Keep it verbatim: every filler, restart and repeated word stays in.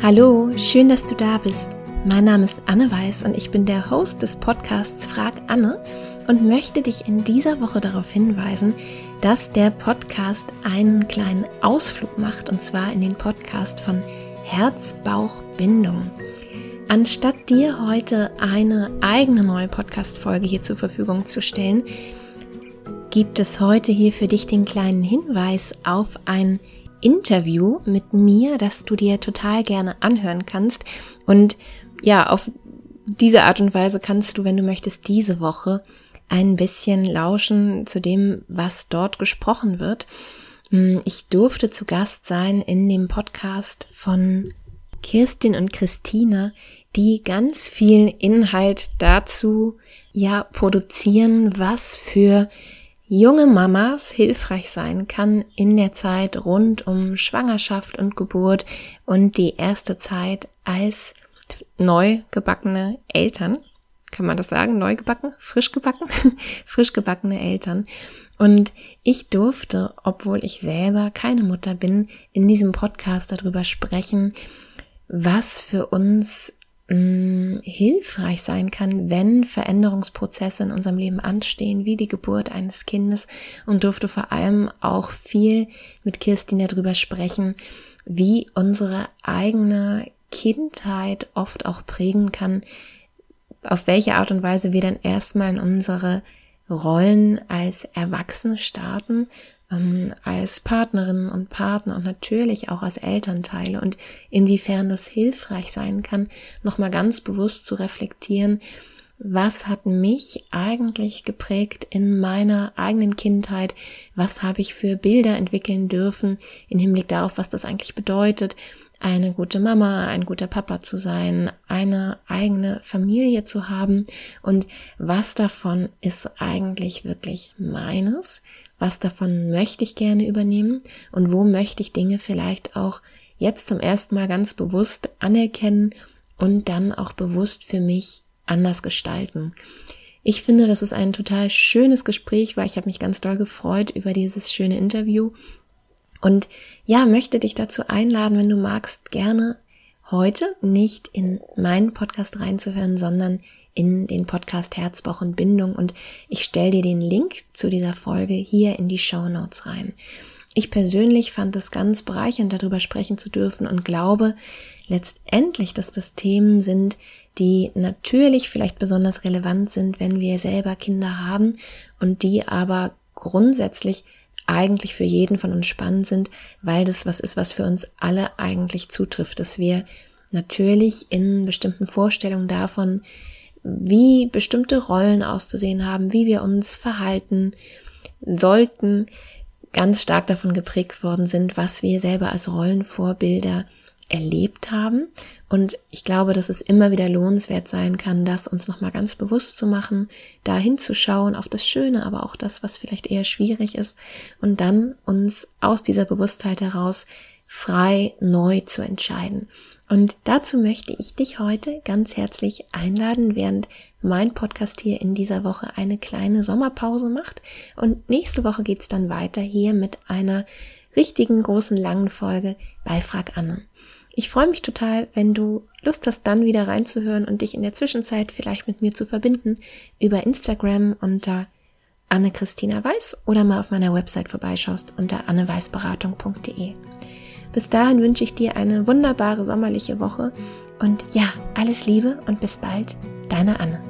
Hallo, schön, dass du da bist. Mein Name ist Anne Weiß und ich bin der Host des Podcasts Frag Anne und möchte dich in dieser Woche darauf hinweisen, dass der Podcast einen kleinen Ausflug macht, und zwar in den Podcast von Herz, Bauch, Bindung. Anstatt dir heute eine eigene neue Podcast-Folge hier zur Verfügung zu stellen, gibt es heute hier für dich den kleinen Hinweis auf ein Interview mit mir, das du dir total gerne anhören kannst. Und ja, auf diese Art und Weise kannst du, wenn du möchtest, diese Woche ein bisschen lauschen zu dem, was dort gesprochen wird. Ich durfte zu Gast sein in dem Podcast von Kirstin und Christina, die ganz viel Inhalt dazu ja produzieren, was für junge Mamas hilfreich sein kann in der Zeit rund um Schwangerschaft und Geburt und die erste Zeit als neu gebackene Eltern. Kann man das sagen? Neu gebacken? Frisch gebacken? Frisch gebackene Eltern. Und ich durfte, obwohl ich selber keine Mutter bin, in diesem Podcast darüber sprechen, was für uns mh, hilfreich sein kann, wenn Veränderungsprozesse in unserem Leben anstehen, wie die Geburt eines Kindes, und durfte vor allem auch viel mit Kirstin darüber sprechen, wie unsere eigene Kindheit oft auch prägen kann, auf welche Art und Weise wir dann erstmal in unsere Rollen als Erwachsene starten, ähm, als Partnerinnen und Partner und natürlich auch als Elternteile, und inwiefern das hilfreich sein kann, nochmal ganz bewusst zu reflektieren, was hat mich eigentlich geprägt in meiner eigenen Kindheit, was habe ich für Bilder entwickeln dürfen im Hinblick darauf, was das eigentlich bedeutet, eine gute Mama, ein guter Papa zu sein, eine eigene Familie zu haben, und was davon ist eigentlich wirklich meines, was davon möchte ich gerne übernehmen und wo möchte ich Dinge vielleicht auch jetzt zum ersten Mal ganz bewusst anerkennen und dann auch bewusst für mich anders gestalten. Ich finde, das ist ein total schönes Gespräch, weil ich habe mich ganz doll gefreut über dieses schöne Interview. Und ja, möchte dich dazu einladen, wenn du magst, gerne heute nicht in meinen Podcast reinzuhören, sondern in den Podcast Herz, Bauch und Bindung. Und ich stelle dir den Link zu dieser Folge hier in die Shownotes rein. Ich persönlich fand es ganz bereichernd, darüber sprechen zu dürfen, und glaube letztendlich, dass das Themen sind, die natürlich vielleicht besonders relevant sind, wenn wir selber Kinder haben, und die aber grundsätzlich eigentlich für jeden von uns spannend sind, weil das was ist, was für uns alle eigentlich zutrifft, dass wir natürlich in bestimmten Vorstellungen davon, wie bestimmte Rollen auszusehen haben, wie wir uns verhalten sollten, ganz stark davon geprägt worden sind, was wir selber als Rollenvorbilder erlebt haben. Und ich glaube, dass es immer wieder lohnenswert sein kann, das uns nochmal ganz bewusst zu machen, da hinzuschauen auf das Schöne, aber auch das, was vielleicht eher schwierig ist, und dann uns aus dieser Bewusstheit heraus frei neu zu entscheiden. Und dazu möchte ich dich heute ganz herzlich einladen, während mein Podcast hier in dieser Woche eine kleine Sommerpause macht. Und nächste Woche geht's dann weiter hier mit einer richtigen, großen, langen Folge bei Frag Anne. Ich freue mich total, wenn du Lust hast, dann wieder reinzuhören und dich in der Zwischenzeit vielleicht mit mir zu verbinden über Instagram unter Anne-Christina Weiß oder mal auf meiner Website vorbeischaust unter anneweißberatung punkt de. Bis dahin wünsche ich dir eine wunderbare sommerliche Woche und ja, alles Liebe und bis bald, deine Anne.